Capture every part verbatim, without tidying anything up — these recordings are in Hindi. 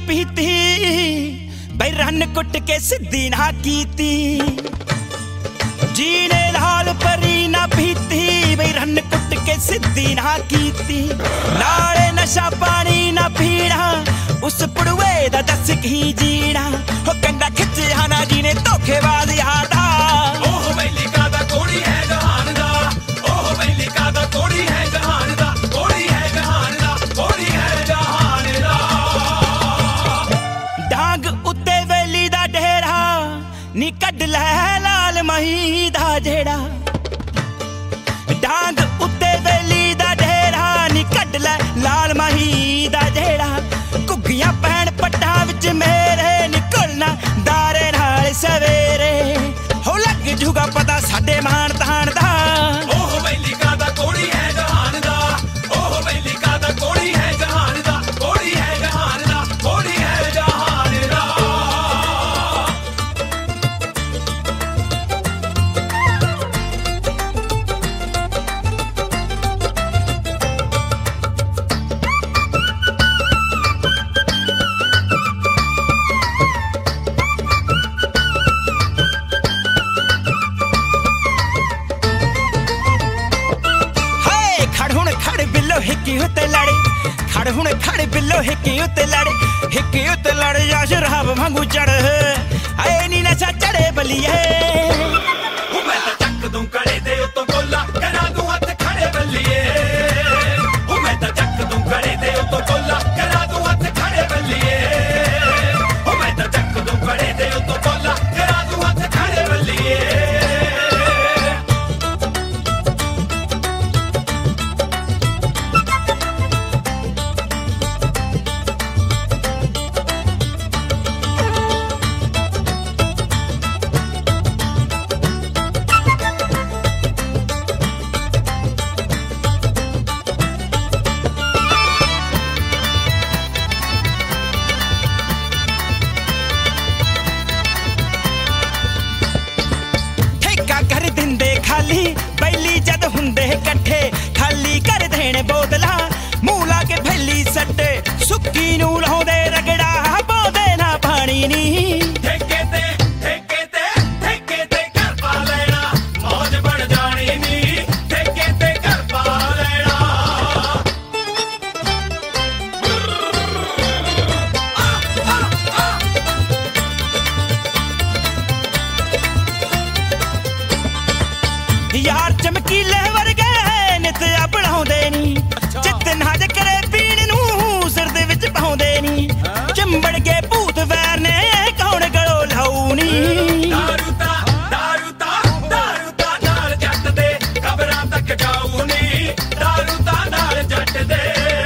पीती बई रन कुट के सिद्धी ना कीती जीने लाल परी ना पीती बई रन कुट के सिद्धी ना कीती नाले नशा पानी ना पीना उस पुड़वे दा दस की जीना हो कंगा खिच्चिया ना जीने धोखेबाज यादा ओह बैली का दा कोड़ी है जहान दा ओह बैली का दा कोड़ी है जहान दा कोड़ी है जहान दा कोड़ी है जहान दा डांग उत्ते वेली दा डेरा नी कड लै लाल मही दा जेड़ा डांग उत्ते वेली दा डेरा नी कड लै लाल मही दा जेड़ा घुग्गियां पैण पट्टा विच मेरे निकलना दारे नाल सवेरे हो लग जूगा पता साडे मान तान दा ओह बैली का दा कोड़ी है जहान दा ओह बैली का दा कोड़ी है जहान दा कोड़ी है जहान दा कोड़ी है जहान दा हिक्की उत्ते लड़े खड़ हुण खड़ बिल्लो हिक्की उत्ते लड़े हिक्की उत्ते लड़े या शराब वांगू चढ़ आए नी नशा चढ़े बलिए मैं तो चक दूं कड़े दे उतो गोला करा दूं हथ खड़े बल्लिए मैं तो चक दूं कड़े दे उतो गोला करा दूं हथ खड़े बल्लिए मैं तो चक दूं कड़े दे उतो गोला करा दूं हथ खड़े बल्लिए खाली बैली जद हुंदे कट्ठे खाली कर देने बोतला मूंह ला के फैली सट्टे सुक्की नू लाउंदे रगड़ा पाउंदे ना पानी नी ठेके ते ठेके ते ठेके ते कर पा लेना मौज बन जानी नी ठेके ते कर पा लेना यार चमकीले वर्गे नित बढ़ाउंदे नी चित नाज करे पीण नू सिर दे विच पाउंदे नी चिंबड़ के भूत वैर ने कौन गलो लाऊ नी दारू ता दारू ता दारू ता नाल जट दे कबरां तक जाऊ नी दारू ता नाल जट दे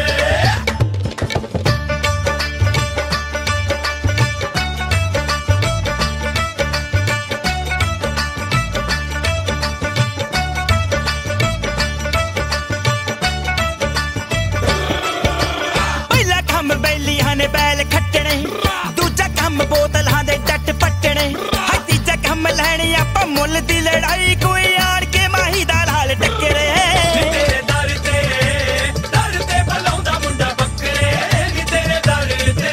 बैल खट्टने दूजा कम बोतलां दे डट पट्टने हाय तीजा कम लैनी आपां मुੱਲ दी लड़ाई कोई आड़ के माही दा लाल टक्करे तेरे दर ते दर ते बलाउंदा मुंडा बकरे नी तेरे दर ते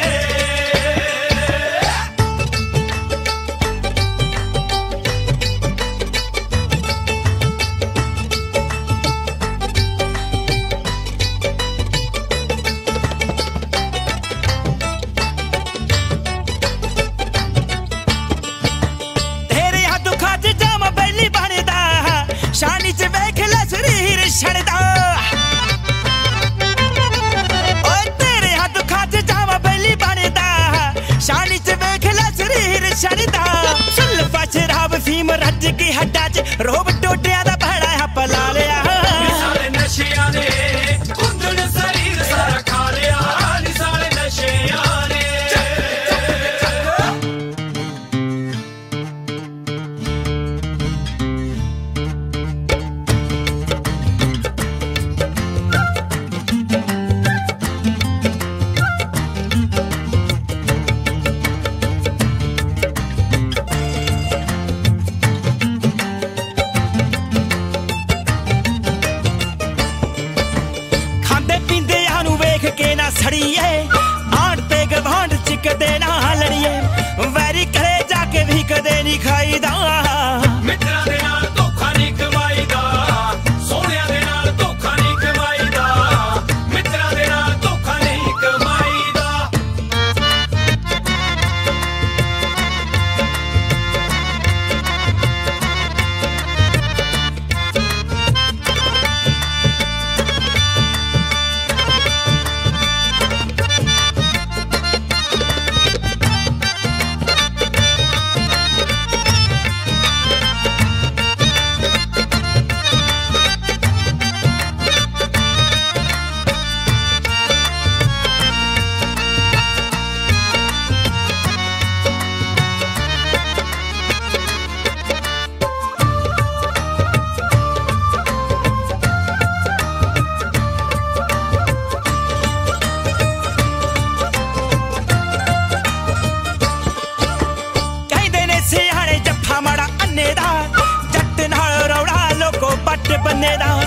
छड़दा ओए तेरे हाथ खाच जावा बैली बनदा शानी च वेख लै शरीर छड़दा सुल्फा शराब फीम रज की हड्डा च रोब टोटिया दा भड़ा हप ला लिया सारे नशियां ने कुंदन शरीर सारा खा लिया नी सारे नशियां ने ਨਹੀਂ ਖਾਈਦਾ ਮਿੱਤਰਾਂ ਦੇ ਨਾਲ ਧੋਖਾ ਨਹੀਂ ਕਮਾਈਦਾ ਸੋਹਣਿਆਂ ਦੇ ਨਾਲ ਧੋਖਾ ਨਹੀਂ ਕਮਾਈਦਾ ਮਿੱਤਰਾਂ ਦੇ ਨਾਲ ਧੋਖਾ ਨਹੀਂ ਕਮਾਈਦਾ ਸਿਆਣੇ ਜੱਫਾ ਮਾੜਾ ਅੰਨੇ ਦਾ ਜੱਟ ਨਾਲ ਰੌਲਾ ਲੋਕੋ ਪੱਟ ਬੰਨੇ ਦਾ